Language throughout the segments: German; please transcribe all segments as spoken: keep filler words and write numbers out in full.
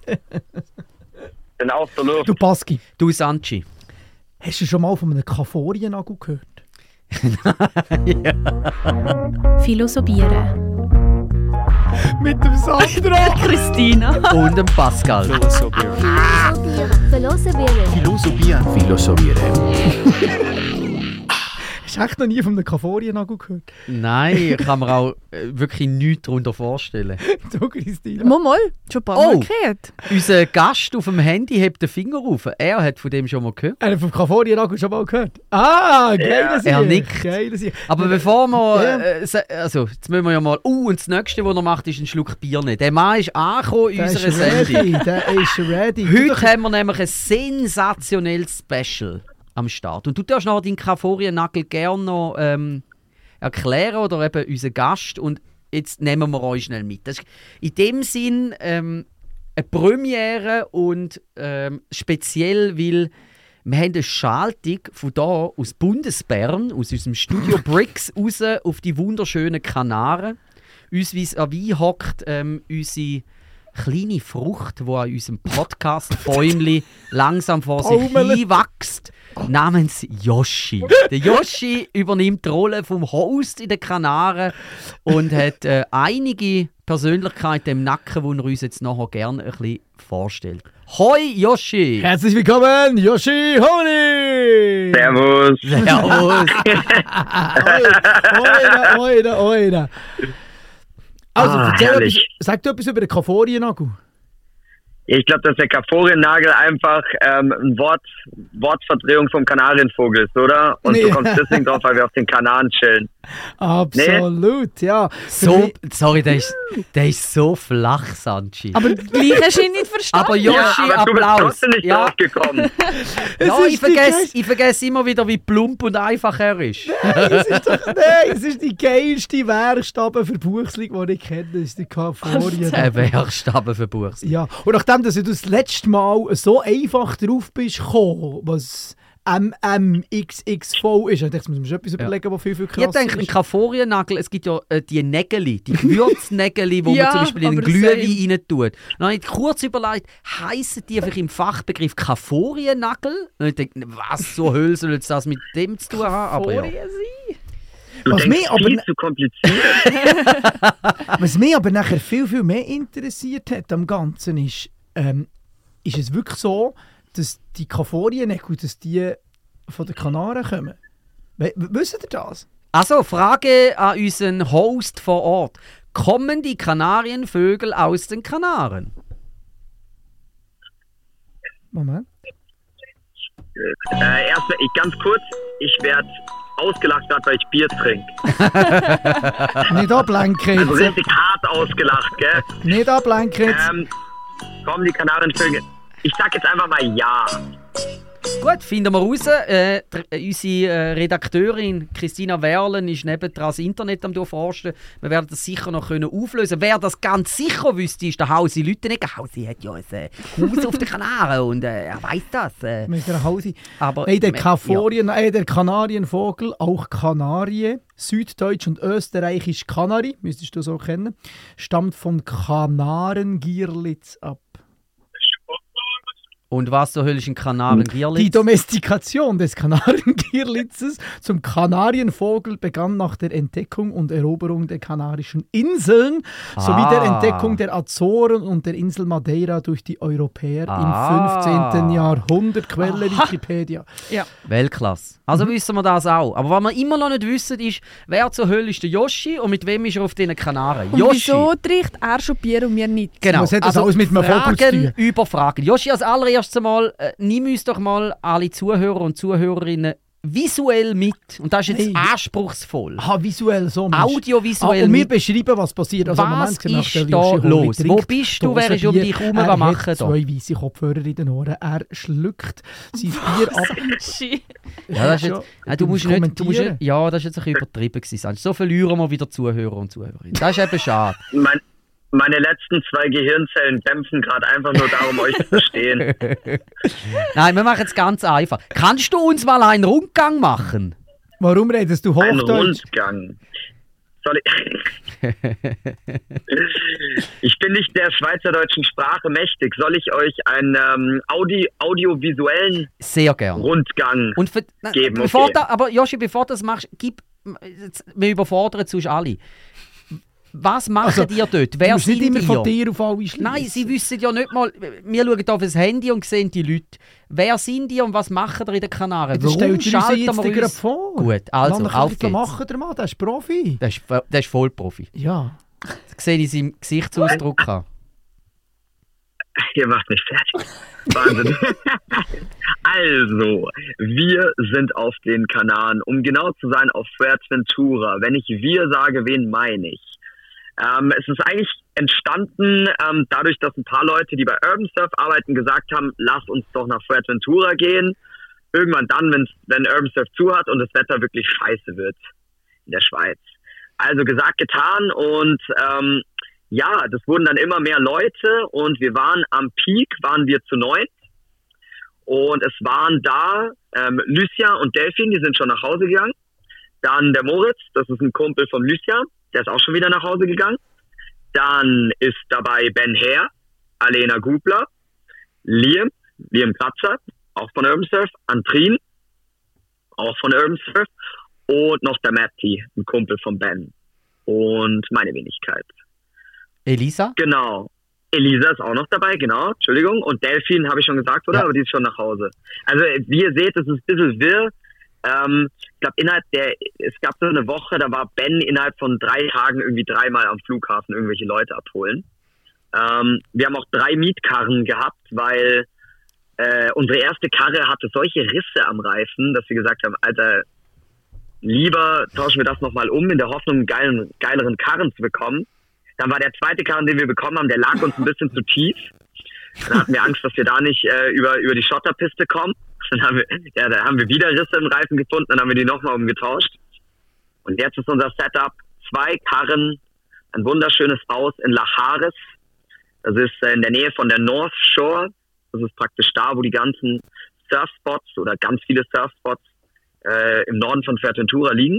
Bin auf der Luft. Du Baski, Du, Sanchi. hast du schon mal von einem Kaforiennagel gehört? Philosophieren. Mit dem Sandra! Christina. Und dem Pascal. Philosophieren. Philosophieren. Philosophieren. Hast du echt noch nie von einem Kaforiennagel gehört? Nein, ich kann mir auch äh, wirklich nichts darunter vorstellen. Du, Christina. Mal, mal. Schon ein paar Oh. Mal gehört. Unser Gast auf dem Handy hebt den Finger auf. Er hat von dem schon mal gehört. Hast du vom Kaforiennagel schon mal gehört? Ah, geile Sieg. er nickt. Geile Sieg. Aber bevor wir... Ja. Äh, se- also, jetzt müssen wir ja mal... Uh, und das Nächste, was er macht, ist ein Schluck Bier nehmen. Der Mann ist angekommen in Der unserer ist Sendung. ready, der ist ready. Heute haben wir nämlich ein sensationelles Special am Start. Und du darfst noch deinen Kaforiennagel gerne noch ähm, erklären oder eben unseren Gast. Und jetzt nehmen wir euch schnell mit. Das ist in dem Sinn ähm, eine Premiere und ähm, speziell, weil wir haben eine Schaltung von hier aus Bundesbern, aus unserem Studio Bricks, raus auf die wunderschönen Kanaren. Uns vis-à-vis hockt ähm, unsere kleine Frucht, die an unserem Podcast-Bäumli langsam vor sich Baumele. hinwächst, namens Yoshi. Der Yoshi übernimmt die Rolle vom Host in den Kanaren und hat äh, einige Persönlichkeiten im Nacken, die er uns jetzt nachher gerne ein bisschen vorstellt. Hoi Yoshi! Herzlich willkommen, Yoshi Honi! Servus. Servus! Oida, oida, oida. Also, Ah, erzähl herrlich. etwas, sag du etwas über den Kaforiennagel. Ich glaube, dass der Kaforiennagel einfach ähm, ein Wort, Wortverdrehung vom Kanarienvogel ist, oder? Und Nee. du kommst deswegen drauf, weil wir auf den Kanaren chillen. Absolut, ja. So, sorry, der ist, der ist so flach, Sanchi. Aber gleich hast du ihn nicht verstanden. Aber Yoshi, aber du bist Applaus. trotzdem nicht Ja. drauf gekommen. Es Ja, ist ich die vergesse, geilste- ich vergesse immer wieder, wie plump und einfach er ist. Es ist doch, nein, es ist die geilste Werkstabenverbuchslung, die ich kenne. Das ist der Kaforiennagel. Der Werkstaben für Buchs. Ja, und nachdem dass du das letzte Mal so einfach drauf bist gekommen, was M M X X V ist, ich dachte, jetzt muss man schon etwas überlegen, was viel, viel Ich krasser denke, ein ist. Kaforiennagel, es gibt ja äh, die Nägeli, die Gewürznägeli, die Ja, man zum Beispiel in den aber Glühwein rein tut. Dann habe ich kurz überlegt, heissen die einfach im Fachbegriff Kaforiennagel? Und ich denke, was zur Hölle soll jetzt das mit dem zu tun haben? Aber ja. Du Was denkst mich aber viel ne- zu kompliziert. Was mich aber nachher viel, viel mehr interessiert hat am Ganzen ist, ähm, ist es wirklich so, dass die Kaforiennägel, dass die von den Kanaren kommen? We wisst ihr das? Also, Frage an unseren Host vor Ort. Kommen die Kanarienvögel aus den Kanaren? Moment. äh, erstmal, ich, ganz kurz, ich werde ausgelacht, grad, weil ich Bier trinke. Nicht ablenken Also jetzt. richtig hart ausgelacht, gell? Nicht ablenken jetzt. Ähm, kommen die Kanarienvögel? Ich sag jetzt einfach mal ja. Gut, finden wir raus. Äh, der, äh, unsere äh, Redakteurin Christina Werlen ist nebendran das Internet am durchforsten. Wir werden das sicher noch können auflösen. Wer das ganz sicher wüsste, ist der Hausi Lüttenegger. Hausi hat ja ein äh, Haus auf den Kanaren und äh, er weiß das. Äh, Mit der Hausi. aber, Hey, der, äh, Kaforien, äh, der Kanarienvogel, auch Kanarie, süddeutsch und österreichisch Kanari, müsstest du so kennen, stammt von Kanarengierlitz ab. Und was zur Hölle ist ein Kanarengierlitz? Die Domestikation des Kanarengierlitzes zum Kanarienvogel begann nach der Entdeckung und Eroberung der Kanarischen Inseln sowie der Ah. Entdeckung der Azoren und der Insel Madeira durch die Europäer Ah. im fünfzehnten. Jahrhundert. Quelle Wikipedia. Weltklasse. Also wissen wir das auch. Aber was wir immer noch nicht wissen, ist, wer zur Hölle ist der Yoshi und mit wem ist er auf diesen Kanaren? Und Yoshi. wieso trinkt er schon Bier und wir nicht? Genau. Was hat das alles mit einem Vogel zu Fragen tun? über Fragen. Joshi, als allererstes einmal, äh, nimm uns doch mal alle Zuhörer und Zuhörerinnen visuell mit. Und das ist jetzt Hey. anspruchsvoll. Aha, visuell so. Mensch. Audiovisuell Ah, und wir mit. beschreiben, was passiert. Also, Was Moment, genau, ist der da Yoshi Hori los? trinkt Wo bist du? Wer ist um Dosenbier. dich herum? Er Was machen hat da? zwei weisse Kopfhörer in den Ohren. Er schluckt sein Bier ab. Ja, das ist Ja, jetzt, ja, du, musst nicht, du musst kommentieren. nicht, ja, das ist jetzt ein bisschen übertrieben gewesen. Sanj. So verlieren wir wieder Zuhörer und Zuhörerinnen. Das ist eben schade. Mein, meine letzten zwei Gehirnzellen kämpfen gerade einfach nur darum, euch zu verstehen. Nein, wir machen es ganz einfach. Kannst du uns mal einen Rundgang machen? Warum redest du Ein Hochdeutsch? Rundgang. Soll ich? Ich bin nicht der schweizerdeutschen Sprache mächtig. Soll ich euch einen ähm, Audi audiovisuellen Sehr gern. Rundgang Und für, geben? bevor Okay. da, aber Joshi, bevor du das machst, gib, wir überfordern sonst alle. Was macht Also, ihr dort? Du Wer musst nicht sind immer ihr? von dir auf alle schließen. Nein, sie wissen ja nicht mal. Wir schauen auf das Handy und sehen die Leute. Wer sind die und was machen ihr in den Kanaren? Das stellt Warum ihr uns schalten jetzt wir gerade uns? vor. Gut, also, Lass ihn auf ein bisschen geht's. machen, der Mann, der ist Profi. Das ist, das ist Vollprofi. Ja. Das sehe ich in seinem Gesichtsausdruck an. Ihr macht mich fertig. Wahnsinn. Also, wir sind auf den Kanaren. Um genau zu sein, auf Fuerteventura. Wenn ich wir sage, wen meine ich? Ähm, es ist eigentlich entstanden ähm, dadurch, dass ein paar Leute, die bei Urban Surf arbeiten, gesagt haben, lass uns doch nach Fuerteventura gehen. Irgendwann dann, wenn's, wenn Urban Surf zu hat und das Wetter wirklich scheiße wird in der Schweiz. Also gesagt, getan und ähm, ja, das wurden dann immer mehr Leute und wir waren am Peak, waren wir zu neunt und es waren da ähm, Lucia und Delphine, die sind schon nach Hause gegangen. Dann der Moritz, das ist ein Kumpel von Lucia, der ist auch schon wieder nach Hause gegangen. Dann ist dabei Ben Herr, Alena Gubler, Liam, Liam Kratzer, auch von Urban Surf, Antrin, auch von Urban Surf und noch der Matti, ein Kumpel von Ben und meine Wenigkeit. Elisa? Genau. Elisa ist auch noch dabei, genau, Entschuldigung. Und Delphine habe ich schon gesagt, oder? Ja. Aber die ist schon nach Hause. Also wie ihr seht, es ist ein bisschen wirr. Ähm, ich glaube, innerhalb der, es gab so eine Woche, da war Ben innerhalb von drei Tagen irgendwie dreimal am Flughafen irgendwelche Leute abholen. Ähm, wir haben auch drei Mietkarren gehabt, weil äh, unsere erste Karre hatte solche Risse am Reifen, dass wir gesagt haben, Alter, lieber tauschen wir das nochmal um, in der Hoffnung, einen geilen, geileren Karren zu bekommen. Dann war der zweite Karren, den wir bekommen haben, der lag uns ein bisschen zu tief. Dann hatten wir Angst, dass wir da nicht äh, über, über die Schotterpiste kommen. Dann haben wir, ja, da haben wir wieder Risse im Reifen gefunden, dann haben wir die nochmal umgetauscht. Und jetzt ist unser Setup zwei Karren, ein wunderschönes Haus in La Hares. Das ist äh, in der Nähe von der North Shore. Das ist praktisch da, wo die ganzen Surfspots oder ganz viele Surfspots äh, im Norden von Fuerteventura liegen.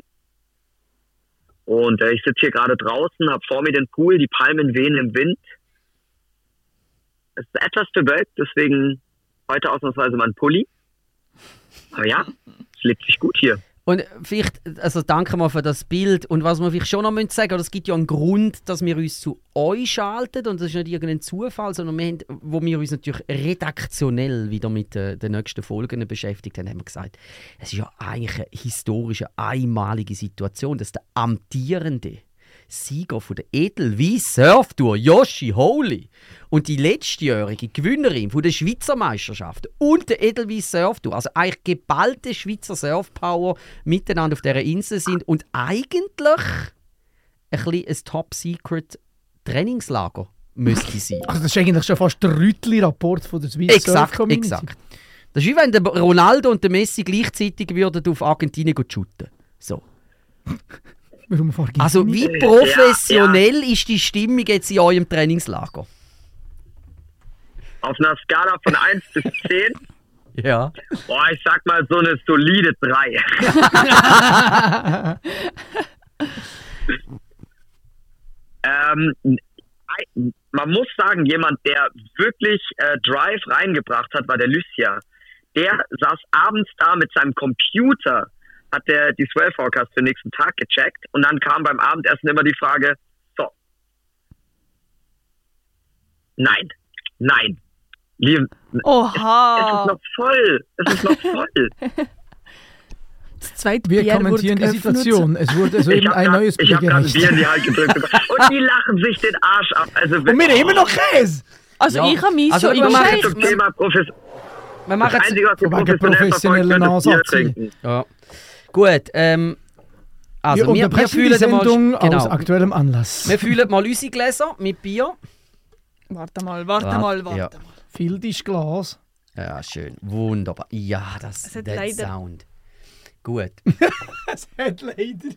Und äh, ich sitze hier gerade draußen, habe vor mir den Pool, die Palmen wehen im Wind. Es ist etwas bewölkt, deswegen heute ausnahmsweise mal ein Pulli. Aber ja, es lebt sich gut hier. Und vielleicht, also danke mal für das Bild. Und was wir vielleicht schon noch sagen müssen, oder es gibt ja einen Grund, dass wir uns zu euch schalten. Und das ist nicht irgendein Zufall, sondern wir haben, wo wir uns natürlich redaktionell wieder mit äh, den nächsten Folgen beschäftigt haben, haben wir gesagt, es ist ja eigentlich eine historische, einmalige Situation, dass der amtierende Sieger von der Edelweiss Surftour, Joshi Holy, und die letztjährige Gewinnerin von der Schweizer Meisterschaft und der Edelweiss Surftour, also eigentlich geballte Schweizer Surfpower, miteinander auf dieser Insel sind und eigentlich ein bisschen ein Top-Secret-Trainingslager müsste sein. Also das ist eigentlich schon fast der Rüttli-Rapport von der Swiss Surf Exakt, Community. exakt. Das ist wie wenn der Ronaldo und der Messi gleichzeitig würden auf Argentinien shooten. So. Warum auf Argentinien? Also wie professionell ist die Stimmung jetzt in eurem Trainingslager? Auf einer Skala von eins bis zehn, Ja. boah, ich sag mal so eine solide drei. ähm, man muss sagen, jemand, der wirklich äh, Drive reingebracht hat, war der Lucia. Der saß abends da mit seinem Computer, hat der die Swell Forecast für den nächsten Tag gecheckt und dann kam beim Abendessen immer die Frage, so, nein, nein, Liam, es ist Oha! noch voll, es ist noch voll. Das zweite Wir Bier kommentieren die wurde geöffnet. Situation. Es wurde Ich soeben habe ein grad, neues ich Bier hab grad ein gereicht. Bier in die Hand gedrückt bekommen. Und die lachen sich den Arsch ab. Also, Und wir haben immer noch Käse! Also Ja. ich habe mich Also schon ich mach überschätzt. zum Thema Profes Wir Das machen jetzt... Einzige, was wir Wegen professionell professionellen verfolgt wird, ist Bier Ansatz. trinken. Ja. Gut, ähm... Also, wir wir, wir unterbrechen die fühlen mal... Sendung aus Genau. aktuellem Anlass. Wir fühlen mal unsere Gläser mit Bier. Warte mal, warte Warte, mal, warte ja. mal. Fildisch Glas. Ja, schön. Wunderbar. Ja, das Es hat der leider- Sound. Gut. Es hat leider...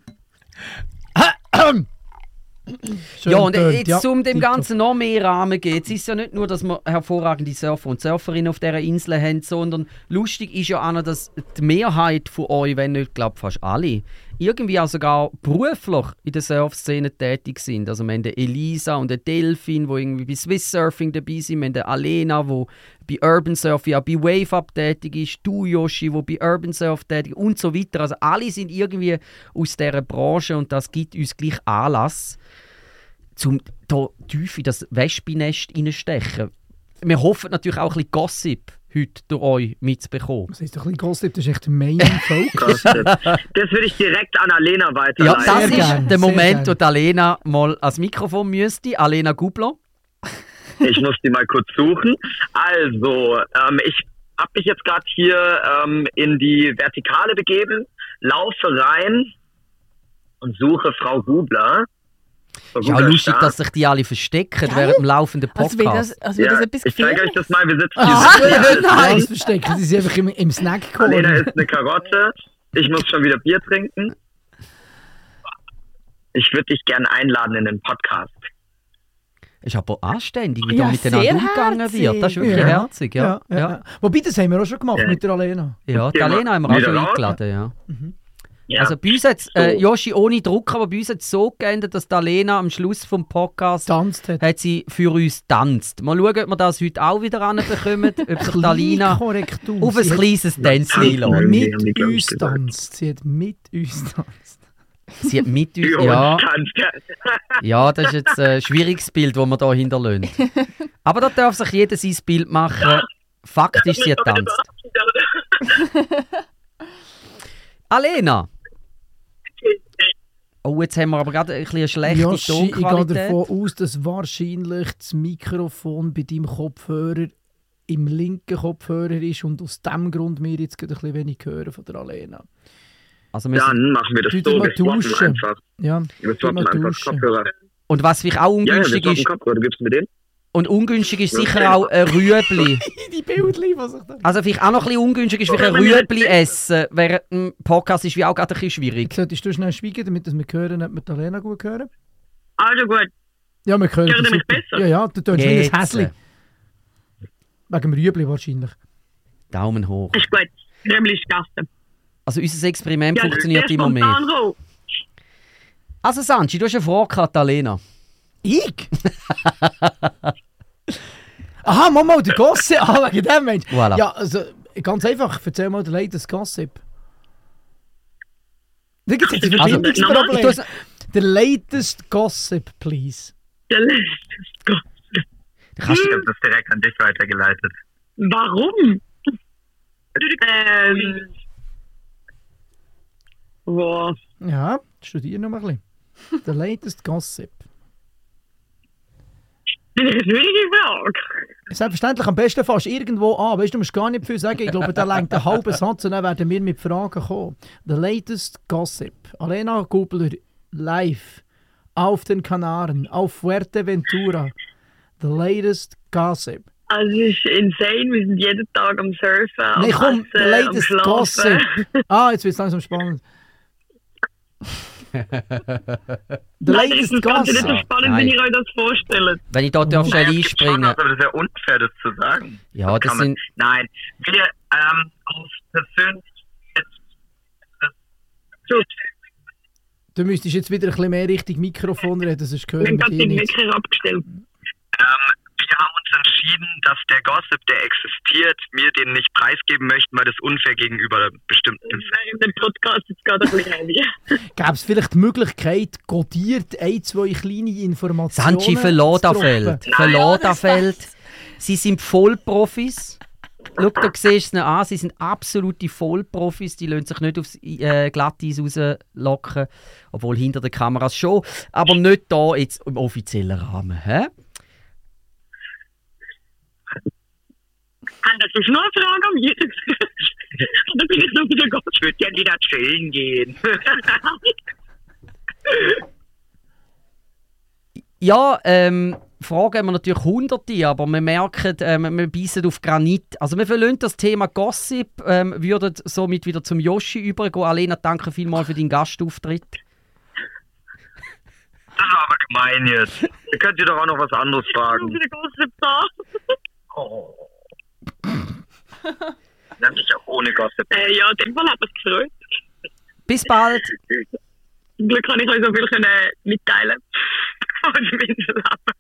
Ja, und tönt, jetzt, ja. um dem Tipptopp. Ganzen noch mehr Rahmen geht, es ist ja nicht nur, dass wir hervorragende Surfer und Surferinnen auf dieser Insel haben, sondern lustig ist ja auch noch, dass die Mehrheit von euch, wenn nicht, glaube fast alle, irgendwie auch sogar beruflich in der Surfszene tätig sind. Also wir haben den Elisa und den Delfin, die irgendwie bei Swiss Surfing dabei sind. Wir haben den Alena, die bei Urban Surf, ja bei Wave Up tätig ist. Du, Yoshi, der bei Urban Surf tätig ist und so weiter. Also alle sind irgendwie aus dieser Branche und das gibt uns gleich Anlass, um da tief in das Wespennest reinstechen. Wir hoffen natürlich auch ein bisschen Gossip heute durch euch mitzubekommen. Das ist doch ein bisschen Gossip, das ist echt der Main Focus. Das würde ich direkt an Alena Ja, weiterleiten. das Sehr ist gern, der sehr Moment, gern. wo die Alena mal ans Mikrofon müsste. Alena Gubler. Ich muss die mal kurz suchen. Also, ähm, ich habe mich jetzt gerade hier ähm, in die Vertikale begeben, laufe rein und suche Frau Gubler. Frau Ja, Gubler lustig, stark. dass sich die alle verstecken Geil. während dem laufenden Als wäre das, Podcast. als wäre Ja, das etwas ich zeige euch Gefährliches. das mal. Wir sitzen Ah, hier. nein, nein. das verstecken. Sie sind einfach im, im snack Alena -Corner. ist eine Karotte. Ich muss schon wieder Bier trinken. Ich würde dich gerne einladen in den Podcast. Ist aber anständig, wie Ja, da miteinander sehr umgegangen herzig. wird. Das ist wirklich Ja. herzig. Ja, Ja, ja, ja. ja. Wobei, das haben wir auch schon gemacht Ja. mit der Alena. ja. die Ja, Alena haben wir auch wieder schon raus. eingeladen. Ja. Ja. Also bei uns hat äh, So. Yoshi ohne Druck, aber bei uns hat es so geändert, dass die Alena am Schluss vom Podcast Tanzt hat. hat sie für uns tanzt. Mal schauen, ob wir das heute auch wieder anbekommen, ob sich die Alena Korrektur. auf ein Sie hat kleines Tänzchen Ja. lässt. Irgendwie haben die, mit glaub ich, uns gesagt. tanzt. Sie hat mit uns tanzt. Sie hat mit uns, Für ja, uns tanzt. ja, das ist jetzt ein schwieriges Bild, das wir hier hinterlassen. Aber da darf sich jeder sein Bild machen. Fakt ist, sie hat tanzt. Alena! Oh, jetzt haben wir aber gerade ein bisschen eine schlechte Joshi, ich gehe Tonqualität. davon aus, dass wahrscheinlich das Mikrofon bei deinem Kopfhörer im linken Kopfhörer ist und aus diesem Grund wir jetzt gerade ein bisschen wenig hören von der Alena. Also wir sind, Dann machen wir das Du so. mal Wir swappen tauschen. einfach. Ja, Wir tu mal swappen einfach tauschen. Kopfhörer. und was vielleicht auch Ja, ja, wir ungünstig swappen ist, Kopfhörer. Du gibst mir den. und ungünstig ist Ja. sicher auch ein Rüebli. die Bildchen, was ich da... Also vielleicht auch noch ein bisschen ungünstig ist vielleicht ein Rüebli essen während dem Podcast ist wie auch gerade ein bisschen schwierig. Jetzt solltest du schnell schweigen, damit wir hören, ob wir die Alena gut hören. Also gut. Ja, wir hören Hören dich Sie mich super. besser? Ja, ja, du tönst wie ein Jetzt. Häsli. Wegen dem Rüebli wahrscheinlich. Daumen hoch. Ist gut. Römli ist gegessen. Also unser Experiment Ja, funktioniert sehr immer mehr. spontan roh. Also Sanchi, du hast eine Frage gehabt, Alena. Ich? Aha, mach mal, der Gossip. Ah, wegen dem Mensch. Voilà. Ja, also, ganz einfach, erzähl mal den latest Gossip. Schau, jetzt hat sie Also, Verbindungsprobleme. ich tu's- Der latest Gossip, please. Der letzte Gott. kannst Ich habe das direkt an dich weitergeleitet. Warum? Ähm. Boah. Ja, studier noch mal ein bisschen. Der latest Gossip. Das ist eine schwierige Frage. Selbstverständlich am besten fast irgendwo an. Weißt du, du musst gar nicht viel sagen. Ich glaube, da längt einen halben Satz und dann werden wir mit Fragen kommen. The latest Gossip. Alena Gubler live auf den Kanaren, auf Fuerteventura. The latest Gossip. Also, es ist insane. Wir sind jeden Tag am Surfen, am Nein, komm, the Essen, am latest Schlafen. Gossip. Ah, jetzt wird es langsam spannend. The Nein, das latest ist ganz nicht so Gossip. spannend, Nein. wie ihr euch das vorstellt. Wenn ich dort darf schnell einspringen. Aber das ist ja unfair, das zu sagen. Ja, das Kann man- sind. Nein, wir ähm, aus persönlich. Du müsstest jetzt wieder ein bisschen mehr Richtung Mikrofon reden, sonst Wir hören haben wir gerade dich den nicht. Wecker abgestellt. Ähm, wir haben uns entschieden, dass der Gossip, der existiert, wir den nicht preisgeben möchten, weil das unfair gegenüber bestimmten ist. Während dem Podcast ist gerade ein bisschen heavy. Gäbe es vielleicht die Möglichkeit, codiert ein, zwei kleine Informationen Sanchi, zu verlass das droppen? Feld. Verlass das Feld. Sie sind Vollprofis. Schau, da siehst du es ihnen an. Sie sind absolute Vollprofis. Die lassen sich nicht aufs äh, Glatteis rauslocken. Obwohl hinter den Kameras schon. Aber nicht da jetzt im offiziellen Rahmen. Hä? Haben das noch eine Frage an mich? Oder bin ich noch wieder Gott? Ich würde gerne wieder chillen gehen. Ja, ähm, Fragen haben wir natürlich hunderte, aber wir merken, ähm, wir beißen auf Granit. Also wir verlassen das Thema Gossip, ähm, würden somit wieder zum Yoshi übergehen. Alena, danke vielmals für deinen Gastauftritt. Das war aber gemein jetzt. Ihr könnt ihr doch auch noch was anderes Noch fragen. wieder Gossip da. Oh. Nenn mich auch ohne Gossip. Äh, ja, in dem Fall hat es gefreut. Bis bald. Glück kann ich euch so viel können mitteilen. Und ich bin so lachen.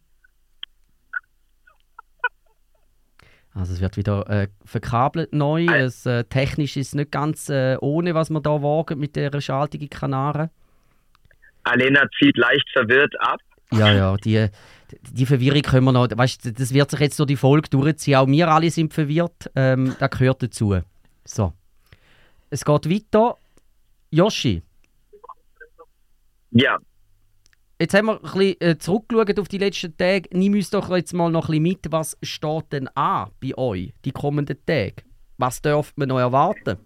Also es wird wieder äh, verkabelt neu. Äh. Es, äh, technisch ist es nicht ganz äh, ohne, was wir da wagen mit der Schaltung in Kanaren. Alena zieht leicht verwirrt ab. Ja, ja, die, die Verwirrung können wir noch... Weißt, das wird sich jetzt durch die Folge durchziehen. Auch wir alle sind verwirrt. Ähm, das gehört dazu. So. Es geht weiter. Joshi, Ja, jetzt haben wir ein bisschen äh, zurückgeschaut auf die letzten Tage. Nimm uns doch jetzt mal noch ein bisschen mit. Was steht denn an bei euch die kommenden Tage? Was dürft man noch erwarten?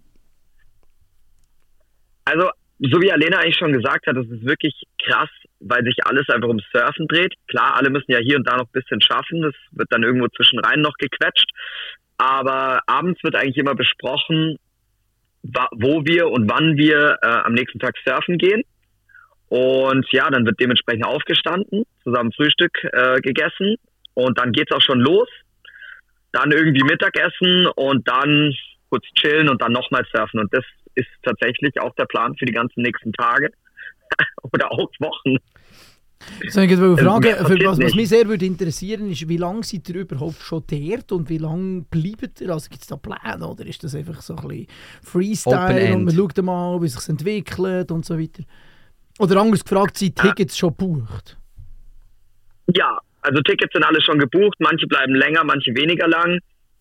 also so wie Alena eigentlich schon gesagt hat, das ist wirklich krass, weil sich alles einfach ums Surfen dreht. Klar, alle müssen ja hier und da noch ein bisschen schaffen. Das wird dann irgendwo zwischenrein noch gequetscht. Aber abends wird eigentlich immer besprochen, wa- wo wir und wann wir äh, am nächsten Tag surfen gehen. Und ja, dann wird dementsprechend aufgestanden, zusammen Frühstück äh, gegessen und dann geht's auch schon los. Dann irgendwie Mittagessen und dann kurz chillen und dann nochmal surfen. Und das ist tatsächlich auch der Plan für die ganzen nächsten Tage oder auch Wochen. So, ich wollte fragen, mehr für passiert was, was nicht. mich sehr würde interessieren ist, wie lange seid ihr überhaupt schon dort und wie lange bleibt ihr? Also gibt es da Pläne oder ist das einfach so ein bisschen Freestyle Open und End. man schaut mal, wie es sich entwickelt und so weiter? Oder anders gefragt, sind Tickets schon gebucht? Ja, also Tickets sind alle schon gebucht. Manche bleiben länger, manche weniger lang.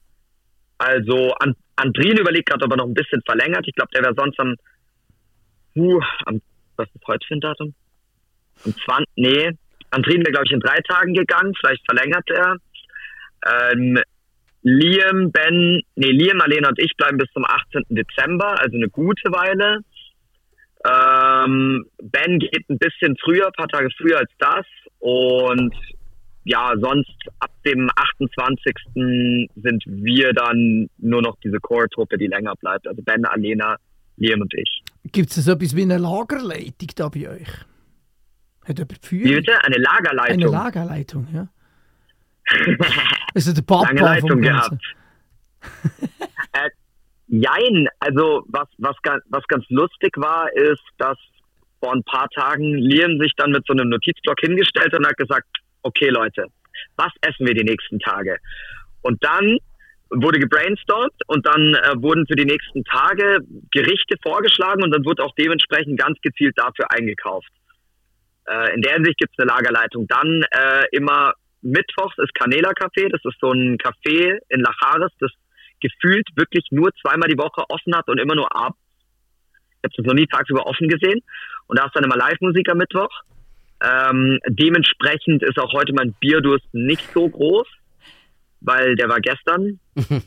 Also An- Andrin überlegt gerade, ob er noch ein bisschen verlängert. Ich glaube, der wäre sonst am, uh, am, was ist heute für ein Datum? Am zwanzig, nee, Andrin wäre, glaube ich, in drei Tagen gegangen. Vielleicht verlängert er. Ähm, Liam, Ben, nee, Liam, Alena und ich bleiben bis zum achtzehnten Dezember, also eine gute Weile. Ähm, Ben geht ein bisschen früher, ein paar Tage früher als das. Und ja, sonst ab dem achtundzwanzigsten sind wir dann nur noch diese Core-Truppe, die länger bleibt. Also Ben, Alena, Liam und ich. Gibt es so etwas wie eine Lagerleitung da bei euch? Hat jemand Wie Führung? bitte? Eine Lagerleitung. Eine Lagerleitung, ja. Also der Papa Lange vom Leitung Ganzen. äh, jein, also was, was, ga- was ganz lustig war, ist, dass vor ein paar Tagen Liam sich dann mit so einem Notizblock hingestellt hat und hat gesagt, okay Leute, was essen wir die nächsten Tage? Und dann wurde gebrainstormt und dann äh, wurden für die nächsten Tage Gerichte vorgeschlagen und dann wurde auch dementsprechend ganz gezielt dafür eingekauft. Äh, in der Hinsicht gibt es eine Lagerleitung. Dann äh, immer mittwochs ist Canela Café, das ist so ein Café in Lachares, das gefühlt wirklich nur zweimal die Woche offen hat und immer nur abends. Ich habe es noch nie tagsüber offen gesehen. Und da ist dann immer Live-Musik am Mittwoch. Ähm, dementsprechend ist auch heute mein Bierdurst nicht so groß, weil der war gestern.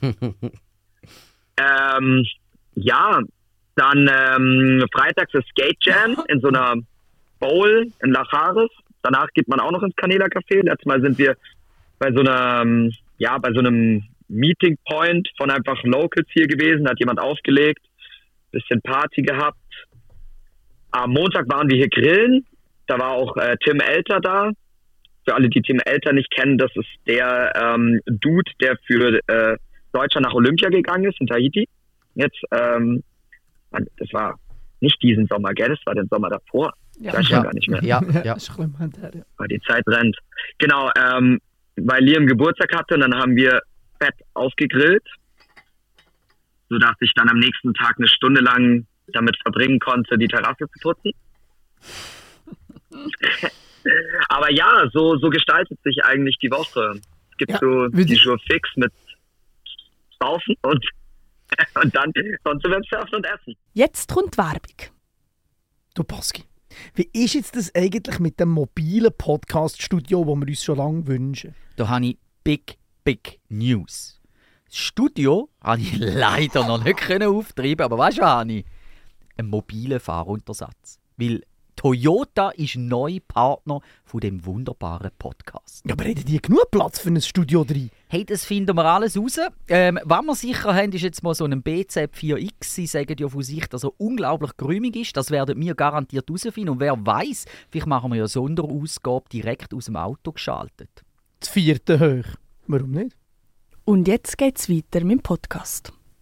ähm, ja, dann ähm, freitags ist Skate Jam in so einer Bowl in Lachares. Danach geht man auch noch ins Canela Café. Letztes Mal sind wir bei so einer, ja, bei so einem Meeting Point von einfach Locals hier gewesen. Da hat jemand aufgelegt, bisschen Party gehabt. Am Montag waren wir hier grillen. Da war auch äh, Tim Elter da. Für alle, die Tim Elter nicht kennen, das ist der ähm, Dude, der für äh, Deutschland nach Olympia gegangen ist in Tahiti. Jetzt, ähm, das war nicht diesen Sommer, gell? Das war den Sommer davor. Ich weiß schon Ja. gar nicht mehr. Ja, Ja, ja. das ist ein bisschen Moment her, ja. Aber die Zeit rennt. Genau, ähm, weil Liam Geburtstag hatte und dann haben wir fett aufgegrillt, sodass ich dann am nächsten Tag eine Stunde lang damit verbringen konnte, die Terrasse zu putzen. Aber ja, so, so gestaltet sich eigentlich die Woche. Es gibt Ja, so wie die die- Jour fix mit Saufen und, und dann sonst beim Surfen und Essen. Jetzt kommt die Werbung. Du Baski, wie ist jetzt das eigentlich mit dem mobilen Podcast-Studio, das wir uns schon lange wünschen? Da habe ich Big, Big News. Das Studio konnte ich leider noch nicht können auftreiben, aber weißt du, was habe ich? Einen mobilen Fahruntersatz. Weil Toyota ist neuer Partner von dem wunderbaren Podcast. Ja, aber hätten die genug Platz für ein Studio drin? Hey, das finden wir alles raus. Ähm, was wir sicher haben, ist jetzt mal so ein B Z vier X. Sie sagen ja von sich, dass er unglaublich geräumig ist. Das werden wir garantiert herausfinden. Und wer weiß, vielleicht machen wir ja eine Sonderausgabe direkt aus dem Auto geschaltet. Das vierte hoch. Warum nicht? Und jetzt geht's weiter mit dem Podcast.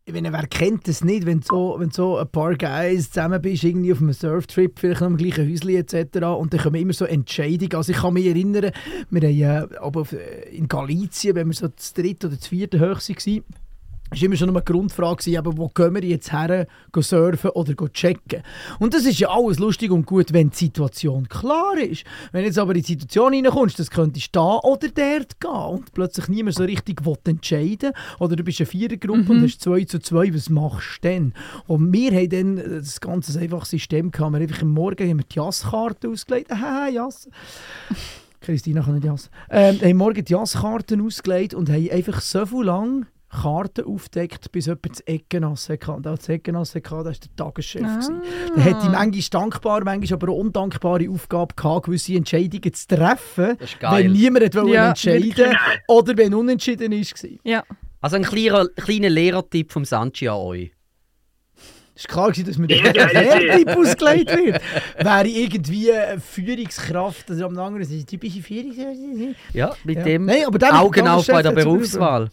ich meine, wer kennt das nicht, wenn du so, wenn so ein paar Guys zusammen bist, irgendwie auf einem Surftrip, vielleicht noch im gleichen Häuschen et cetera. Und dann kommen immer so Entscheidungen. Also ich kann mich erinnern, wir haben äh, aber auf, äh, in Galizien, wenn wir so das dritte oder das vierte hoch waren, war immer schon noch eine Grundfrage, gewesen, aber wo gehen wir jetzt her, go surfen oder go checken. Und das ist ja alles lustig und gut, wenn die Situation klar ist. Wenn jetzt aber in die Situation reinkommst, das könntest da oder dort gehen und plötzlich niemand so richtig will entscheiden oder du bist eine Vierergruppe mhm. und hast zwei zu zwei, was machst du dann? Und wir haben dann das ganze einfache System gehabt, wir einfach am Morgen haben wir die Jasskarte ausgelegt. Haha, Jass. Christina kann nicht Jass. Ähm, haben morgen die Jasskarten ausgelegt und haben einfach so viel lang Karten aufdeckt, bis jemand das Eckennasse hatte. Und auch das Eckennasse hatte, das war der Tageschef. Ah. Der hat die manchmal dankbar, manchmal aber auch undankbare Aufgabe gehabt, gewisse Entscheidungen zu treffen, wenn niemand wollte ja, entscheiden oder wenn unentschieden war. Ja. Also ein kleiner, kleiner Lehrertipp vom Sanchi an euch. Es war klar, dass mir der Lehrtipp ausgelegt wird. Wäre irgendwie eine Führungskraft, also am anderen ist eine typische Führungskraft. Ja, mit ja. dem Nein, Augen auf bei der Berufswahl.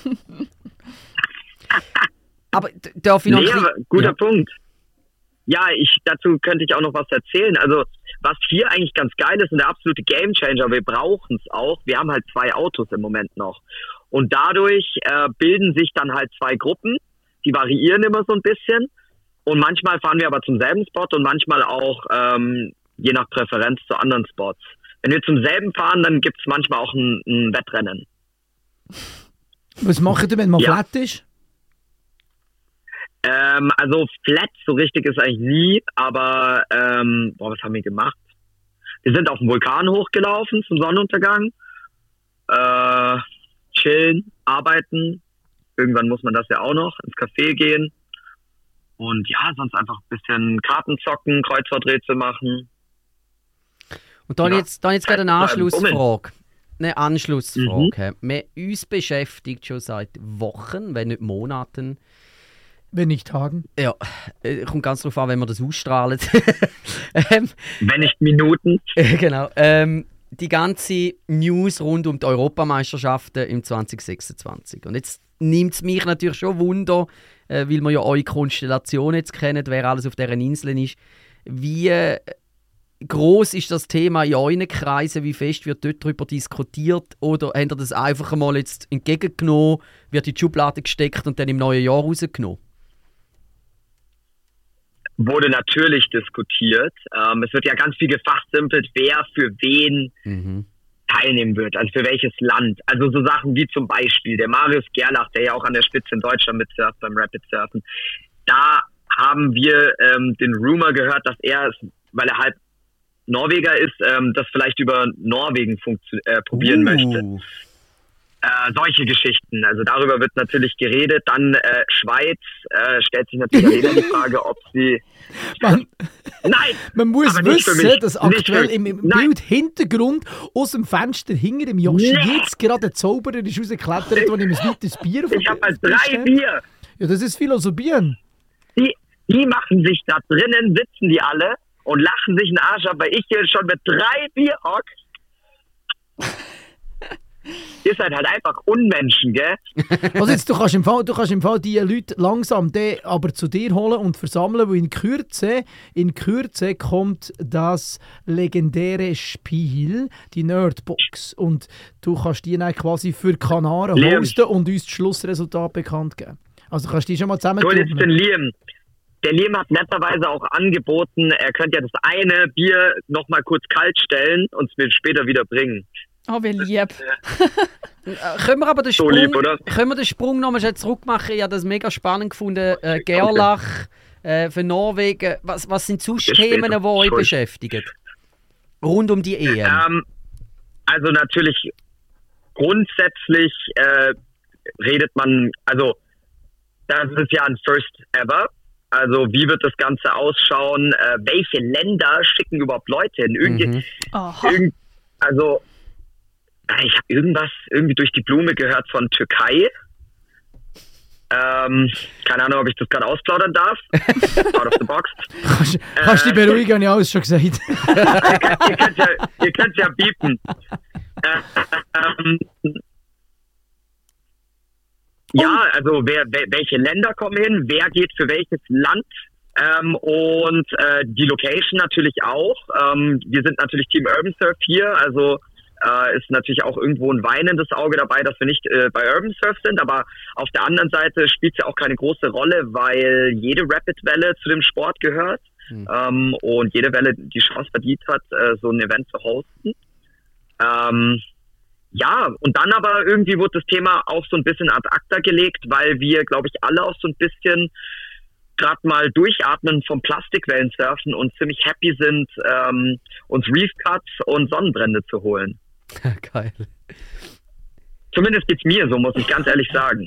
Aber darf ich noch... Nee, ein aber guter ja. Punkt. Ja, ich, dazu könnte ich auch noch was erzählen. Also, was hier eigentlich ganz geil ist und der absolute Gamechanger, wir brauchen es auch, wir haben halt zwei Autos im Moment noch. Und dadurch äh, bilden sich dann halt zwei Gruppen, die variieren immer so ein bisschen. Und manchmal fahren wir aber zum selben Spot und manchmal auch ähm, je nach Präferenz zu anderen Spots. Wenn wir zum selben fahren, dann gibt es manchmal auch ein, ein Wettrennen. Was macht ihr, wenn man ja. flat ist? Ähm, also flat so richtig ist eigentlich nie, aber ähm, boah, was haben wir gemacht? Wir sind auf den Vulkan hochgelaufen zum Sonnenuntergang. Äh, chillen, arbeiten. Irgendwann muss man das ja auch noch, ins Café gehen. Und ja, sonst einfach ein bisschen Karten zocken, Kreuzworträtsel machen. Und dann ja. jetzt, dann jetzt gerade eine Anschlussfrage. Eine Anschlussfrage. Mhm. Wir uns beschäftigt schon seit Wochen, wenn nicht Monaten. Wenn nicht Tagen. Ja, kommt ganz drauf an, wenn man das ausstrahlt. ähm, wenn nicht Minuten. Genau. Ähm, die ganze News rund um die Europameisterschaften im zwanzig sechsundzwanzig. Und jetzt nimmt es mich natürlich schon Wunder, äh, weil wir ja eure Konstellation jetzt kennen, wer alles auf deren Inseln ist. Wie äh, groß ist das Thema in euren Kreisen? Wie fest wird dort darüber diskutiert? Oder habt ihr das einfach mal jetzt entgegengenommen, wird in die Schublade gesteckt und dann im neuen Jahr rausgenommen? Wurde natürlich diskutiert. Ähm, es wird ja ganz viel gefachsimpelt, wer für wen mhm. teilnehmen wird, also für welches Land. Also so Sachen wie zum Beispiel der Marius Gerlach, der ja auch an der Spitze in Deutschland mitsurft beim Rapid Surfen. Da haben wir ähm, den Rumor gehört, dass er, weil er halb Norweger ist, ähm, das vielleicht über Norwegen funktio- äh, probieren uh. möchte. Äh, solche Geschichten. Also darüber wird natürlich geredet. Dann äh, Schweiz äh, stellt sich natürlich die Frage, ob sie... Man, Nein! Man muss wissen, dass aktuell im, im Bild Hintergrund aus dem Fenster hinter dem Joshi nee. jetzt gerade ein Zauberer ist rausgeklettert, wo ich mir ein weiteres Bier Ich habe halt drei Bier! Ja, das ist Philosophieren. Die, die machen sich da drinnen, sitzen die alle und lachen sich den Arsch ab, weil ich hier schon mit drei Bier hock. Ihr seid halt einfach Unmenschen, gell? Also jetzt, du kannst im Fall, du kannst im Fall die Leute langsam die aber zu dir holen und versammeln, weil in Kürze, in Kürze kommt das legendäre Spiel, die Nerdbox. Und du kannst die dann quasi für Kanaren Liam. hosten und uns das Schlussresultat bekannt geben. Also kannst du die schon mal zusammen tun. Jetzt den Liam. Der Liam hat netterweise auch angeboten, er könnte ja das eine Bier noch mal kurz kalt stellen und es mir später wieder bringen. Oh, wie lieb. können wir aber den so Sprung, lieb, oder? Können wir den Sprung nochmal zurück machen? Ich habe das mega spannend gefunden. Äh, Gerlach, äh, für Norwegen. Was, was sind sonst Themen, die euch beschäftigen? Rund um die E M? Ähm, also natürlich grundsätzlich äh, redet man, also das ist ja ein First Ever. Also wie wird das Ganze ausschauen? Äh, welche Länder schicken überhaupt Leute hin? Irgendwie, mhm. irgend, also ich habe irgendwas irgendwie durch die Blume gehört von Türkei. Ähm, keine Ahnung, ob ich das gerade ausplaudern darf. Out of the box. Kannst, kannst äh, dich beruhigen, habe ich alles schon gesagt. ihr könnt ja, ihr könnt ja biepen. Äh, ähm, Ja, also wer, wer, welche Länder kommen hin, wer geht für welches Land ähm, und äh, die Location natürlich auch. Ähm, wir sind natürlich Team Urban Surf hier, also äh, ist natürlich auch irgendwo ein weinendes Auge dabei, dass wir nicht äh, bei Urban Surf sind, aber auf der anderen Seite spielt es ja auch keine große Rolle, weil jede Rapid-Welle zu dem Sport gehört mhm. ähm, und jede Welle die Chance verdient hat, äh, so ein Event zu hosten. Ähm, Ja, und dann aber irgendwie wurde das Thema auch so ein bisschen ad acta gelegt, weil wir, glaube ich, alle auch so ein bisschen gerade mal durchatmen vom Plastikwellensurfen und ziemlich happy sind, ähm, uns Reef Cuts und Sonnenbrände zu holen. Geil. Zumindest geht's mir so, muss ich ganz ehrlich sagen.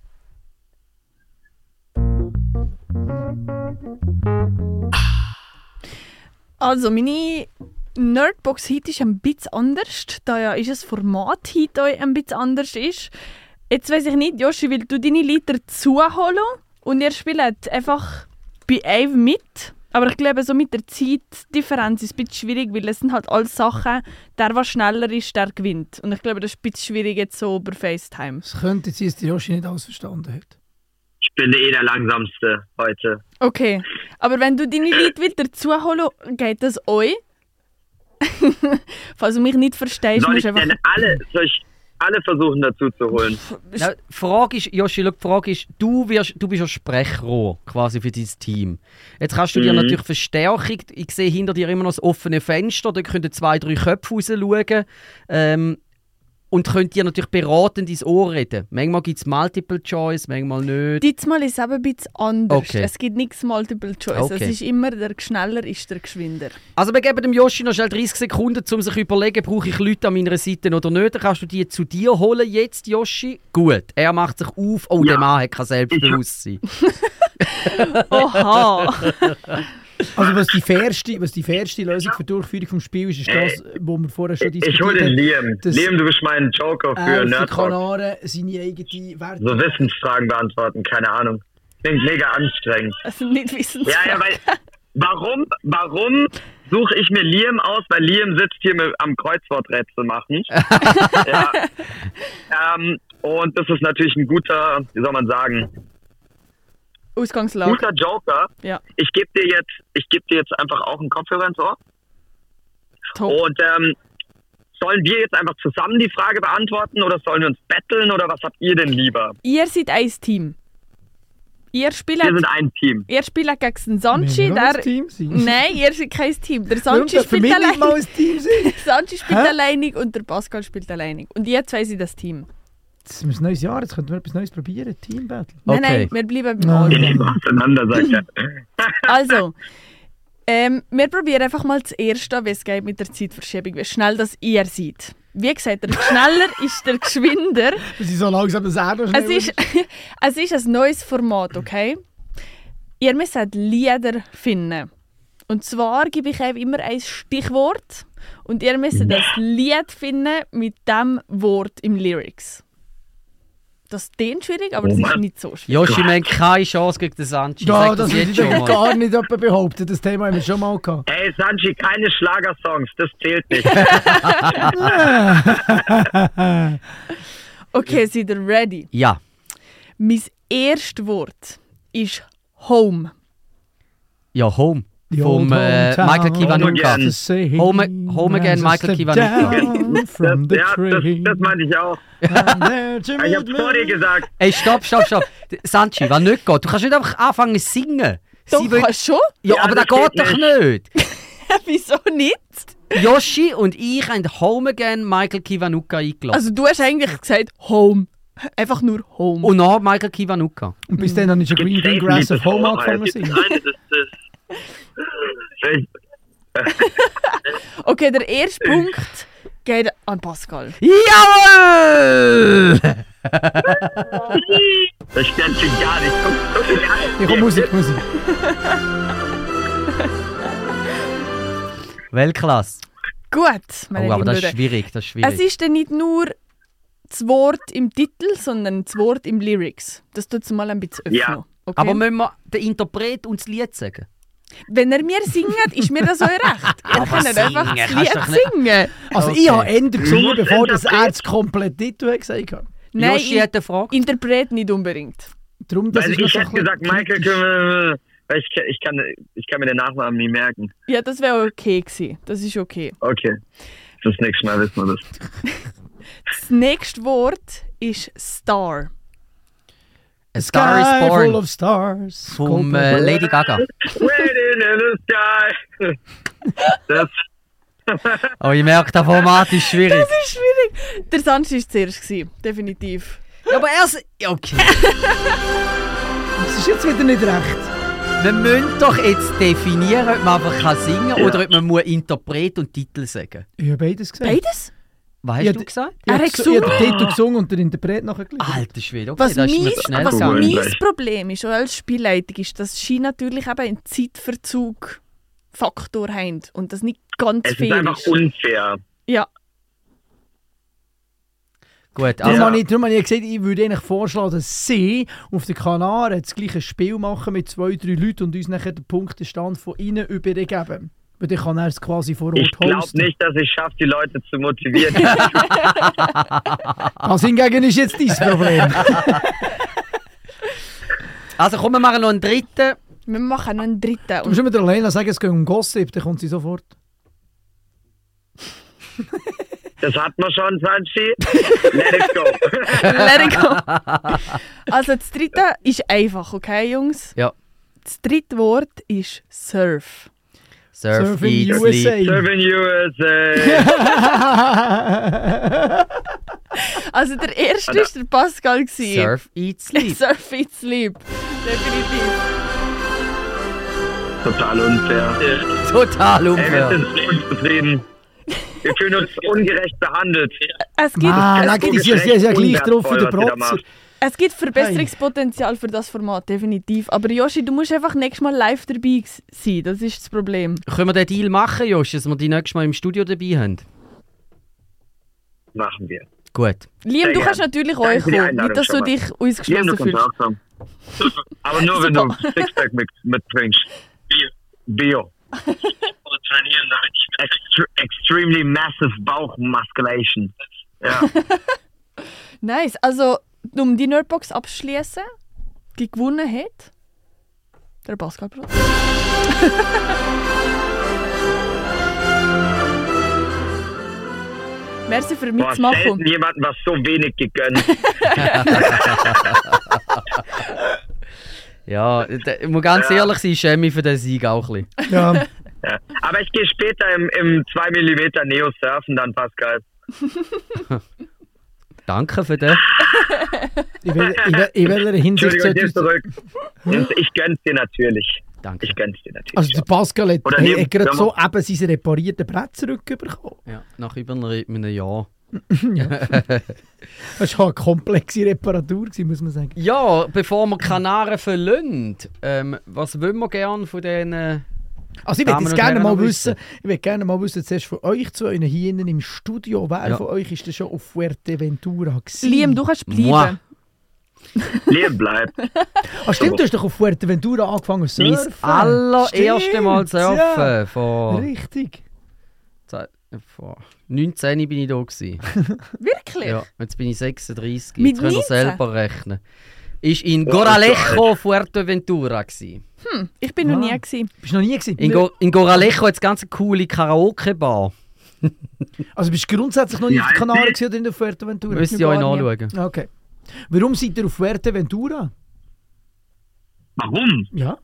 Also, meine Nerdbox heute ist ein bisschen anders, da ja ist das Format heute auch ein bisschen anders ist. Jetzt weiss ich nicht, Joshi, willst du deine Liter zuholen und ihr spielt einfach bei Ave mit? Aber ich glaube, so mit der Zeitdifferenz ist es ein bisschen schwierig, weil es sind halt alle Sachen, der, der schneller ist, der gewinnt. Und ich glaube, das ist ein bisschen schwierig jetzt so über FaceTime. Es könnte sein, dass der Joshi nicht alles verstanden hat. Ich bin eh der Langsamste heute. Okay, aber wenn du deine Leute wieder zuholen, geht das euch? Falls du mich nicht verstehst, Soll musst ich du einfach... denn alle, soll ich alle versuchen dazu zu holen? Ja, die Frage ist, Joshi, schau, die Frage ist, du, wirst, du bist ja Sprechrohr quasi für dein Team. Jetzt kannst du dir Mhm. natürlich Verstärkung, ich sehe hinter dir immer noch das offene Fenster, da können zwei, drei Köpfe raus schauen. Ähm, und könnt dir natürlich beratend ins Ohr reden. Manchmal gibt es Multiple Choice, manchmal nicht. Diesmal ist es eben ein bisschen anders. Okay. Es gibt nichts Multiple Choice. Okay. Es ist immer, der schneller ist der geschwinder. Also wir geben dem Joshi noch schnell dreißig Sekunden, um sich zu überlegen, brauche ich Leute an meiner Seite oder nicht. Dann kannst du die zu dir holen jetzt, Joshi. Gut, er macht sich auf. Oh, Ja. der Mann hat kein Selbstbewusstsein. Oha! Also was die fairste, was die fairste Lösung für die Durchführung des Spiels ist, ist das, wo wir vorher schon Ich diskutiert hole den haben. Liam. Das- Liam, du bist mein Joker für Äh, auf die Nerdbox. Kanaren seine eigene Werte. So Wissensfragen beantworten, keine Ahnung. Klingt mega anstrengend. Das sind nicht Wissensfragen. Ja, ja, weil warum, warum suche ich mir Liam aus? Weil Liam sitzt hier mit, am Kreuzworträtsel machen. ja. ähm, und das ist natürlich ein guter, wie soll man sagen, Ausgangslage. guter Joker. Ja. Ich gebe dir jetzt, ich gebe dir jetzt einfach auch einen Kopfhörer ins Ohr. Top. Und ähm, sollen wir jetzt einfach zusammen die Frage beantworten oder sollen wir uns battlen oder was habt ihr denn lieber? Ihr seid ein Team. Ihr spielt, Wir sind ein Team. ihr spielt gegen den Wir Sanchi. wollen ein Der, Team sein. nein, ihr seid kein Team. Der Warum Sanchi dürfen spielt wir nicht mal allein. ein Team sein? Sanchi spielt Hä? alleinig und der Pascal spielt alleinig. Und ihr zwei sind das Team. Das ist ein neues Jahr, jetzt könnten wir etwas Neues probieren. Team Battle. Nein, Okay. nein, wir bleiben beim Nein. Alten. Wir nehmen auseinander, sagt er. Also, ähm, wir probieren einfach mal das Erste, wie es geht mit der Zeitverschiebung, wie schnell das ihr seid. Wie gesagt, der schneller ist der geschwinder. Wir sind so langsam, dass er noch Es ist, es ist ein neues Format, okay? Ihr müsst Lieder finden. Und zwar gebe ich euch immer ein Stichwort und ihr müsst das Lied finden mit dem Wort im Lyrics. Das klingt schwierig, aber das Oh ist Mann. nicht so schwierig. Joshi, wir haben keine Chance gegen den Sanchi. Ja, Sag das würde jetzt ich schon doch mal. gar nicht jemand behaupten. Das Thema haben wir schon mal gehabt. Ey, Sanchi, keine Schlagersongs, das zählt nicht. Okay, seid ihr ready? Ja. Mein erstes Wort ist Home. Ja, Home. The Vom old äh, hometown Michael Kiwanuka. Again. to say Home- Home Again, rises Michael the Kiwanuka. down from the ja, das, train. das meinte ich auch. I'm there to Ich meet hab's vor dir me. gesagt. Ey, stopp, stopp, stopp. Sanchi, was nicht geht. Du kannst nicht einfach anfangen zu singen. Doch, Sie will- kannst schon? ja, Ja, aber das das geht geht doch nicht. Wieso nicht? Joshi und ich haben Home Again Michael Kiwanuka eingeladen. Also du hast eigentlich gesagt Home. Einfach nur Home. Und nach Michael Kiwanuka. Und bis dann habe ich schon Green Green Grass of Home angefangen zu singen. Nein, das ist. Okay, der erste Punkt geht an Pascal. Jawohl! Das stimmt schon gar nicht. Guck, guck ihn an. Ich komme Musik, Musik. Weltklasse. Gut, meine Oh, aber lieben das ist Leute. schwierig, das ist schwierig. Es ist dann nicht nur das Wort im Titel, sondern das Wort im Lyrics. Das tut es mal ein bisschen öffnen. Ja. Okay? Aber müssen wir den Interpret und das Lied sagen? Wenn er mir singt, ist mir das euer Recht. Ihr Aber könnt einfach singen das kannst Lied du doch nicht. singen. Also Okay. ich habe Ende gesungen, Muss bevor das Interpret- er das komplette Titel hat gesagt hat. Nein, Joshi in- hat eine Frage. Interpret nicht unbedingt. Darum, das Weil ist noch ich so hätte ein bisschen gesagt, Michael, kritisch. können wir, weil ich, ich, kann, ich kann mir den Nachnamen nie merken. Ja, das wäre okay gewesen. Das ist okay. Okay. Das nächste Mal wissen wir das. Das nächste Wort ist Star. A Star is Sky full Born of stars. vom äh, Lady Gaga. Waiting in the sky. Das, Oh, ich merke, das Format ist schwierig. Das ist schwierig. Der Sanchi war zuerst, gewesen, definitiv. Ja, aber erst... Ja, okay. Das ist jetzt wieder nicht recht. Wir müssen doch jetzt definieren, ob man einfach kann singen kann Ja. oder ob man muss Interpret und Titel sagen. Ich habe beides gesagt. Beides? Was hast Ja, du d- gesagt? Ich Er habe hat gesu- ich habe den gesungen. Titel gesungen und der Interpret nachher geliefert. Alter Schwede, okay, Was, das ist mir mies, zu schnell was gegangen. gegangen. mein Problem ist, auch als Spielleitung, ist, dass Ski natürlich eben einen Zeitverzug Faktor haben und das nicht ganz es ist fair einfach ist. unfair. Ja, Gut, Darum, also... habe ich, darum habe ich gesagt, ich würde eigentlich vorschlagen, dass sie auf den Kanaren das gleiche Spiel machen mit zwei, drei Leuten und uns nachher den Punktestand von ihnen übergeben. Weil dann kann er es quasi vor Ort Ich glaube hosten. nicht, dass ich schaffe, die Leute zu motivieren. Das hingegen ist jetzt dein Problem. Also komm, wir machen noch einen dritten. wir machen noch einen dritten. Du Und musst immer der Lena sagen, es geht um Gossip, dann kommt sie sofort. Das hat man schon, Sanchi. Let it go. let it go. Also das dritte ist einfach, okay, Jungs? Ja. Das dritte Wort ist Surf. Surf, Surf in Eat, U S A. Sleep. Serving U S A. Also der erste war der Pascal. gewesen. Surf, Eat, Sleep. Surf, Eat, Sleep. Definitiv. Total unfair. Total Ey, wir unfair. sind unzufrieden. Wir fühlen uns ungerecht behandelt. Es gibt, Ah, es, da gibt, gibt es ja, ja gleich drauf für den Unwertvoll, was ihr da Protzer. macht. es gibt Verbesserungspotenzial für das Format, definitiv. Aber Joshi, du musst einfach nächstes Mal live dabei sein. Das ist das Problem. Können wir den Deal machen, Josh, dass wir die nächstes Mal im Studio dabei haben? Machen wir. Gut. Liam, Sehr du kannst gern. natürlich Danke auch für die kommen. Einladung Nicht, dass du schon mal. dich Liam, ausgeschlossen du kannst fühlst. auch kommen. Aber nur, wenn du Sixpack mit, mitbringst. Bio. Oder trainieren, damit ich Extre extremely massive Bauchmusculation. Ja. Nice. Also, um die Nerdbox abzuschließen, die gewonnen hat, der Pascal Brot. Merci für Boah, mitzumachen. selten jemandem was so wenig gegönnt. Ja, d- ich muss ganz Ja. ehrlich sein, ich schäme mich für den Sieg auch ein bisschen. Ja. Ja. Aber ich gehe später im, im zwei Millimeter Neo surfen, dann Pascal. Danke für den. Ich will, ich will, in welcher Hinsicht Entschuldigung, sollte ich zurück. Ich gönn's dir natürlich. Danke. Ich gönn's dir natürlich. Also der Pascal hat, Oder hat, nimm- hat gerade ja, so eben seinen reparierten Brett zurückbekommen. Ja, nach über einer- einem Jahr. Das war eine komplexe Reparatur, gewesen, muss man sagen. Ja, bevor wir Kanaren verlassen, ähm, was wollen wir gerne von diesen... Also ich würde Damen jetzt und gerne Herren mal noch wissen, ich würde gerne mal wissen, zuerst von euch zwei hier innen im Studio, wer Ja. von euch ist denn schon auf Fuerteventura gewesen? Liam, du kannst bleiben. Moi. Leben bleibt. Ah stimmt, du hast doch auf Fuerteventura angefangen zu Mein surfen. allererste Mal Stimmt, surfen. Ja. Vor, Richtig. Ze- vor neunzehn bin ich da gewesen. Wirklich? Ja, jetzt bin ich sechsunddreißig. Mit Jetzt könnt ihr neunzehn? selber rechnen. Ist in Oh, Goralejo, Fuerteventura gewesen. Ich bin noch Ah. nie gewesen. Bist du noch nie gewesen? In, Go in Goralejo hat es ganz eine coole Karaoke-Bar. Also bist du grundsätzlich noch nie Ja, auf den Kanaren ich- gewesen oder in der Fuerteventura? Müsst ihr euch gar nie. anschauen. Okay. Warum seid ihr auf Fuerteventura? Warum? Ja.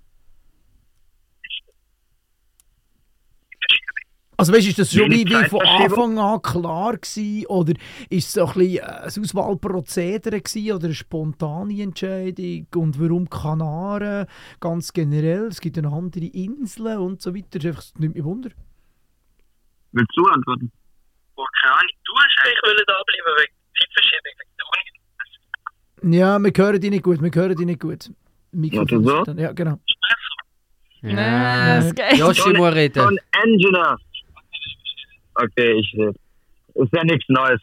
Also weißt du, ist das schon wie, Wenig wie von Zeitverschiebung? Anfang an klar gewesen? Oder ist es so ein bisschen äh, ein Auswahlprozedere gewesen oder eine spontane Entscheidung? Und warum Kanaren ganz generell? Es gibt ja noch andere Inseln und so weiter. Das ist einfach, das nimmt mich Wunder. Willst du antworten? Oh, keine Ahnung. Du hast eigentlich wollen da bleiben wegen Zeitverschiebung, wegen der Uni. Ja, wir hören dich nicht gut, wir hören dich nicht gut. Mikrofon Warte, so? ist dann- Ja, genau. Nein, das geht. Joshi muss reden. Von Engineer. Okay, ich rede. Ist ja nichts Neues.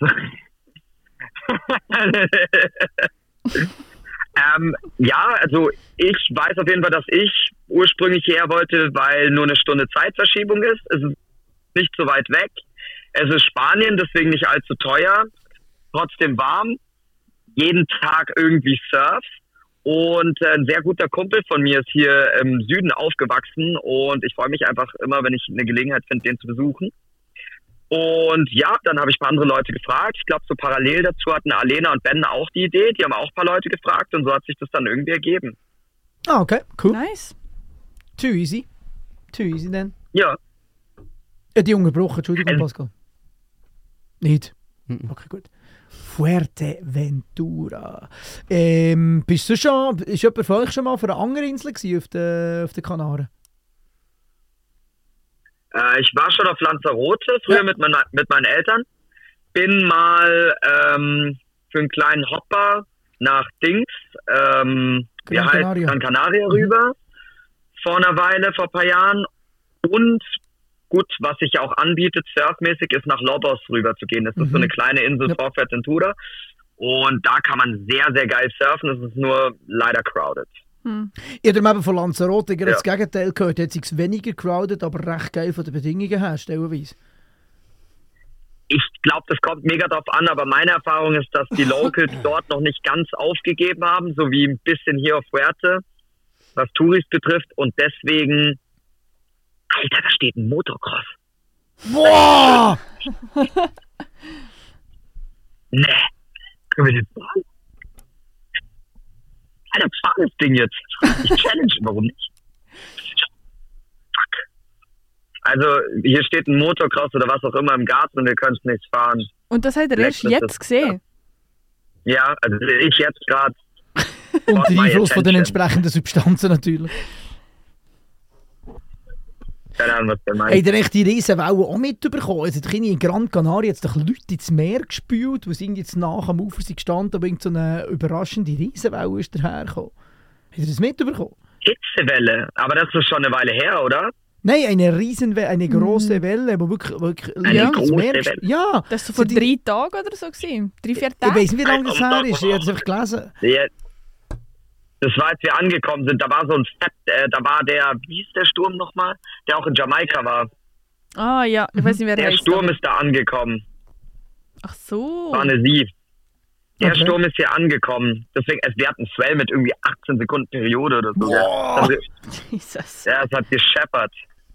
ähm, ja, also ich weiß auf jeden Fall, dass ich ursprünglich her wollte, weil nur eine Stunde Zeitverschiebung ist. Es ist nicht so weit weg. Es ist Spanien, deswegen nicht allzu teuer. Trotzdem warm. jeden Tag irgendwie surf. Und äh, ein sehr guter Kumpel von mir ist hier im Süden aufgewachsen und ich freue mich einfach immer, wenn ich eine Gelegenheit finde, den zu besuchen. Und ja, dann habe ich ein paar andere Leute gefragt. Ich glaube, so parallel dazu hatten Alena und Ben auch die Idee. Die haben auch ein paar Leute gefragt und so hat sich das dann irgendwie ergeben. Ah, okay, cool. Nice. Too easy. Too easy dann. Ja. Ja, die unterbrochen, Entschuldigung, Ähm. Pascal. Nicht? Mhm. Okay, gut. Fuerteventura. Ähm, bist du schon, ist jemand von euch schon mal auf einer anderen Insel gewesen, auf den, auf den Kanaren? Äh, ich war schon auf Lanzarote, früher Ja. mit, mein, mit meinen Eltern. Bin mal ähm, für einen kleinen Hopper nach Dings, ähm, wie Gran heißt Canaria. Gran Canaria rüber, vor einer Weile, vor ein paar Jahren. Und gut, was sich auch anbietet, surfmäßig, ist nach Lobos rüber zu gehen. Das ist Mhm. so eine kleine Insel Ja. vor Fuerteventura. Und da kann man sehr, sehr geil surfen. Es ist nur leider crowded. Hm. Ich habe eben von Lanzarote gerade Ja. das Gegenteil gehört. Jetzt ist es weniger crowded, aber recht geil von den Bedingungen her, stellenweise. Ich glaube, das kommt mega drauf an, aber meine Erfahrung ist, dass die Locals dort noch nicht ganz aufgegeben haben, so wie ein bisschen hier auf Fuerte, was Touris betrifft. Und deswegen, Alter, da steht ein Motocross. Boah! Nee, können wir den fahren? Alter, fahr das Ding jetzt. Ich challenge, warum nicht? Fuck. Also, hier steht ein Motocross oder was auch immer im Garten und wir können es nicht fahren. Und das hat er erst Leck, das jetzt ist- gesehen. Ja, also ich jetzt gerade. Und der My Einfluss von den attention. entsprechenden Substanzen natürlich. Keine Ahnung, was der meint. Habt ihr echt die Riesenwellen auch mitbekommen? Also, die Kinder in Gran Canaria jetzt doch Leute ins Meer gespült, die sind jetzt nach am Ufer sind gestanden, aber irgend so eine überraschende Riesenwelle ist dahergekommen. Habt ihr das mitbekommen? Hitzewelle, aber das ist schon eine Weile her, oder? Nein, eine Riesenwelle, eine grosse Welle, die wirklich, wirklich Eine ins grosse Meer Welle? gesp- Ja, Das war so vor die- drei Tagen oder so gewesen. Drei, vier ich Tage. weiß nicht, wie lange das her ist. Ich habe das einfach gelesen. Ja, das war, als wir angekommen sind, da war so ein Fett, äh, da war der, wie hieß der Sturm nochmal? Der auch in Jamaika war. Ah ja, ich weiß nicht, wer Der heißt. Sturm aber- ist da angekommen. Ach so. War eine Sie. Der Okay. Sturm ist hier angekommen. Deswegen, es, wir hatten einen Swell mit irgendwie achtzehn Sekunden Periode oder so. Also, Jesus. ja, es hat gescheppert.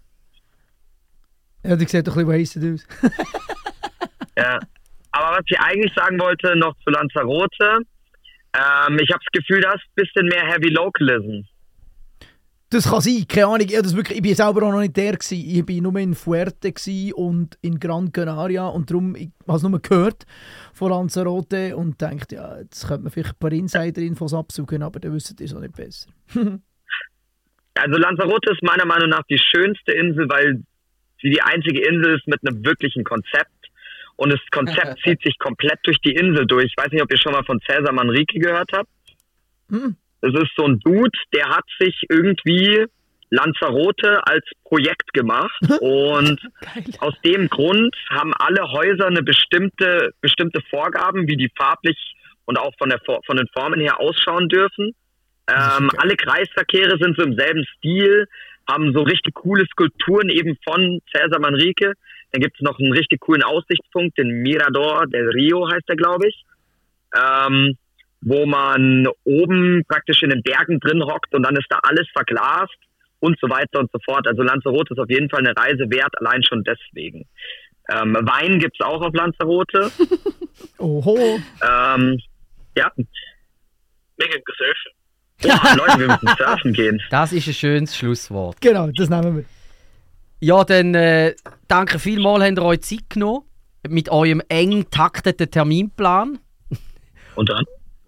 Ja, die sieht doch ein bisschen wasted aus. Ja. Aber was ich eigentlich sagen wollte, noch zu Lanzarote, ähm, ich habe das Gefühl, da ist ein bisschen mehr Heavy Localism. Das kann sein, keine Ahnung. Ich, das wirklich, ich bin selber auch noch nicht der gewesen. Ich war nur in Fuerte gewesen und in Gran Canaria und darum, ich habe es nur gehört von Lanzarote und dachte, ja, jetzt könnte man vielleicht ein paar Insider-Infos absuchen, aber dann wisst ihr es auch nicht besser. Also Lanzarote ist meiner Meinung nach die schönste Insel, weil sie die einzige Insel ist mit einem wirklichen Konzept. Und das Konzept zieht sich komplett durch die Insel durch. Ich weiß nicht, ob ihr schon mal von Cesar Manrique gehört habt. Hm. Das ist so ein Dude, der hat sich irgendwie Lanzarote als Projekt gemacht. Und Geil. aus dem Grund haben alle Häuser eine bestimmte, bestimmte Vorgaben, wie die farblich und auch von, der, von den Formen her ausschauen dürfen. Ähm, alle Kreisverkehre sind so im selben Stil, haben so richtig coole Skulpturen eben von Cesar Manrique. Dann gibt es noch einen richtig coolen Aussichtspunkt, den Mirador del Rio heißt der, glaube ich, ähm, wo man oben praktisch in den Bergen drin hockt und dann ist da alles verglast und so weiter und so fort. Also Lanzarote ist auf jeden Fall eine Reise wert, allein schon deswegen. Ähm, Wein gibt es auch auf Lanzarote. Oho. ähm, ja, Mega gesurfen. Boah, Leute, wir müssen surfen gehen. Das ist ein schönes Schlusswort. Genau, das nehmen wir. Ja, dann äh, danke vielmals, habt ihr euch Zeit genommen mit eurem eng takteten Terminplan. Und dann?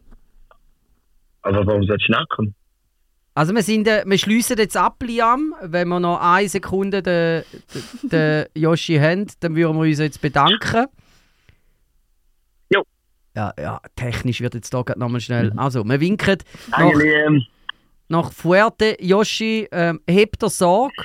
Aber warum soll ich nachkommen? Also wir, sind, äh, wir schliessen jetzt ab, Liam. Wenn wir noch eine Sekunde den, den, den Yoshi haben, dann würden wir uns jetzt bedanken. Jo. Ja, ja, technisch wird jetzt da gerade nochmal schnell. Also, wir winken nach, Danke, Liam. nach Fuerte. Yoshi, ähm, hebt dir Sorge.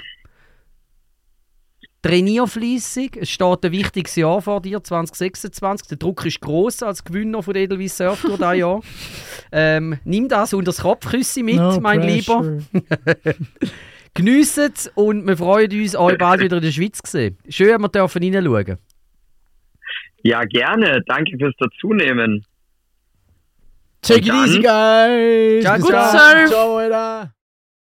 Trainier fleissig. Es steht ein wichtiges Jahr vor dir, zwanzig sechsundzwanzig. Der Druck ist gross als Gewinner von der Edelweiss Surf Tour dieses Jahr. Ähm, nimm das unter das Kopfküsse mit, No mein pressure. Lieber. Geniessen es und wir freuen uns, euch bald wieder in der Schweiz zu sehen. Schön, dass wir reinschauen. Ja, gerne. Danke fürs Dazunehmen. Take it easy, guys. Ciao, Bis gut dann. Surf. Ciao, Alter.